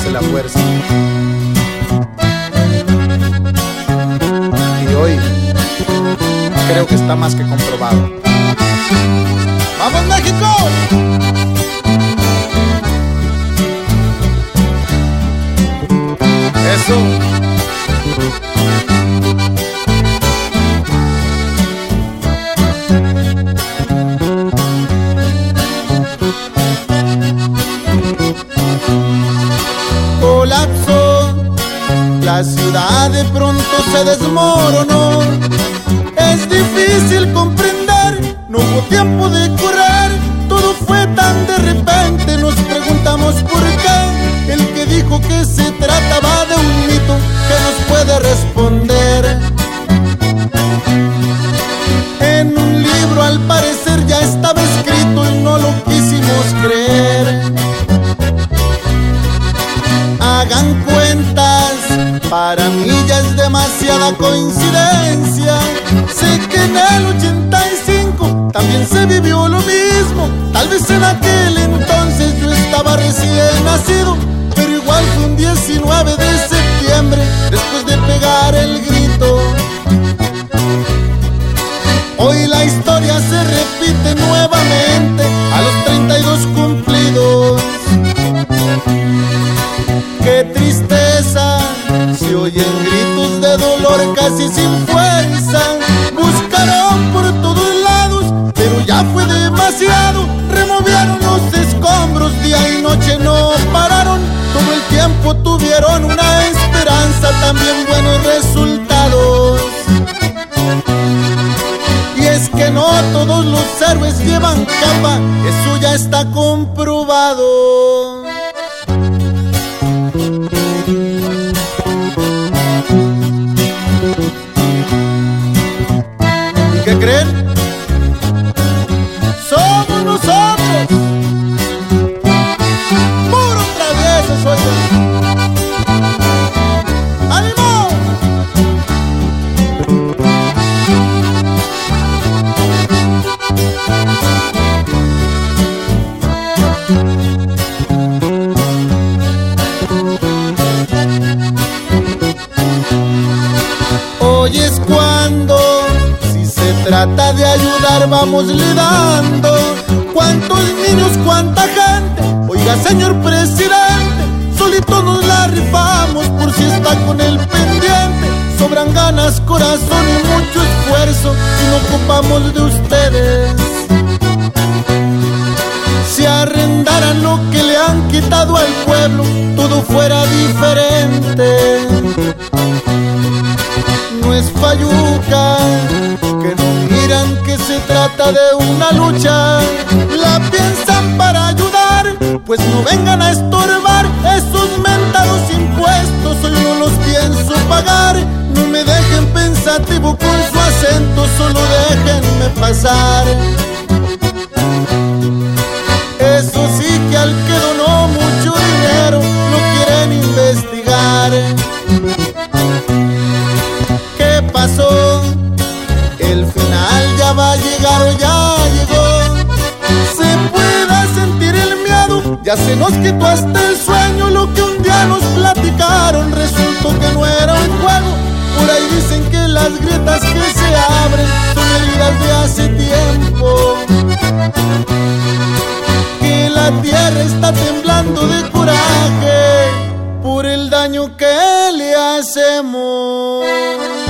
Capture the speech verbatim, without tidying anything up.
hace la fuerza. Y hoy creo que está más que comprobado. ¡Vamos, México! Eso. Colapsó, la ciudad de pronto se desmoronó. Es difícil comprender, no hubo tiempo de correr, todo fue tan de repente. Nos preguntamos por qué, el que dijo que se trataba de un mito, que nos puede responder. En un libro al parecer ya estaba escrito y no lo quisimos creer. Hagan cuentas, para mí ya es demasiada coincidencia. Sé que en el ochenta y cinco también se vivió lo mismo. Tal vez en aquel entonces yo estaba recién nacido, pero igual fue un diecinueve de septiembre, después de pegar el grito. Hoy la historia se repite nuevamente a los treinta y dos cumplidos. Qué tristeza, se oyen gritos de dolor casi sin fuerza. Buscaron por todos lados, pero ya fue demasiado. Removieron los escombros, día y noche no pararon. Todo el tiempo tuvieron una esperanza, también buenos resultados. Y es que no todos los héroes llevan capa, eso ya está comprobado. ¿Y qué creen? Somos nosotros, puro travieso soy yo. ¡Ánimo! Hoy es cuando, si se trata de ayudar, vamos lidando. ¿Cuántos niños, cuánta gente? Oiga, señor presidente, solitos nos la rifamos por si está con el pendiente. Sobran ganas, corazón y mucho esfuerzo y no ocupamos de ustedes. Si arrendaran lo que le han quitado al pueblo, todo fuera diferente. No es fayuca, que no miran que se trata de una lucha. La piensan para ayudar, pues no vengan a estorbar. Esos mentados impuestos hoy no los pienso pagar. No me dejen pensativo con su acento, solo déjenme pasar. Eso sí que al que donó mucho dinero no quieren investigar. ¿Qué pasó? El final ya va a llegar o ya llegó. Se pueda sentir el miedo, ya se nos quitó hasta el sueño. Lo que un día nos platicaron resultó que no era un juego. Por ahí dicen que las grietas que se abren son heridas de hace tiempo. Que la tierra está temblando de coraje por el daño que le hacemos.